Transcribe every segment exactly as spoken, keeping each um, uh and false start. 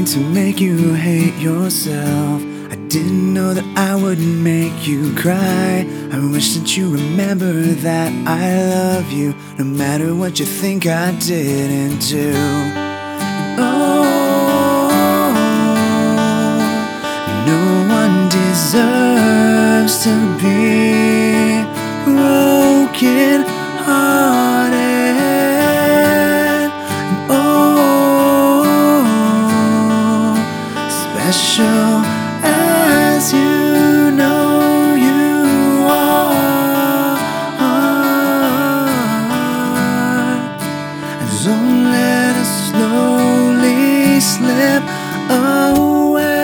to make you hate yourself. I didn't know that I would make you cry. I wish that you remember that I love you, no matter what you think I didn't do. And oh, no one deserves to be broken hearted. And oh, special as you know you are. And don't let us slowly slip away.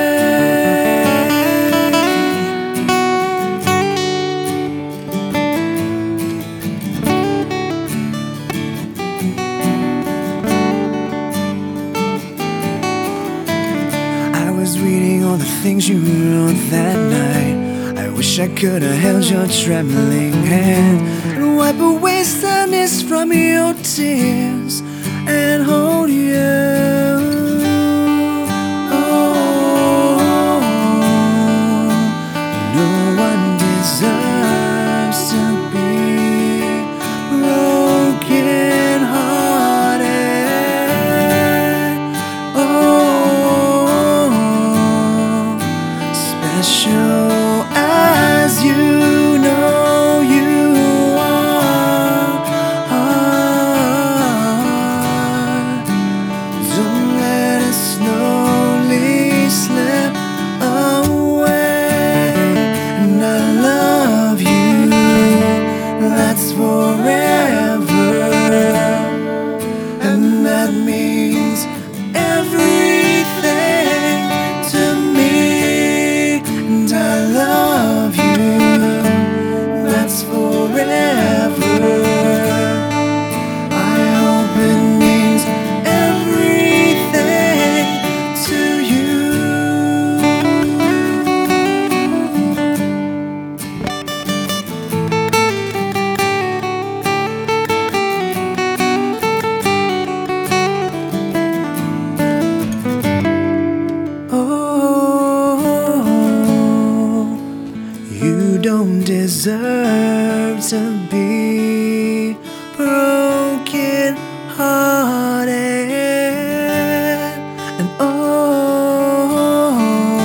I was reading all the things you wrote that night. I wish I could have held your trembling hand and wipe away sadness from your tears and hold you. Oh, no one deserves to be broken hearted. Oh, special as you know you are. Don't let it slowly slip away. And I love you, that's forever, and that means everything to me. And I love you, that's forever. I hope it means everything to you. Oh, you don't deserve to be broken hearted. And oh,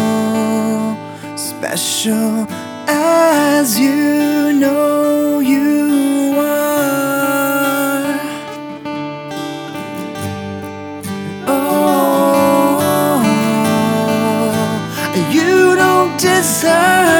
special as you know you are. Oh, you don't deserve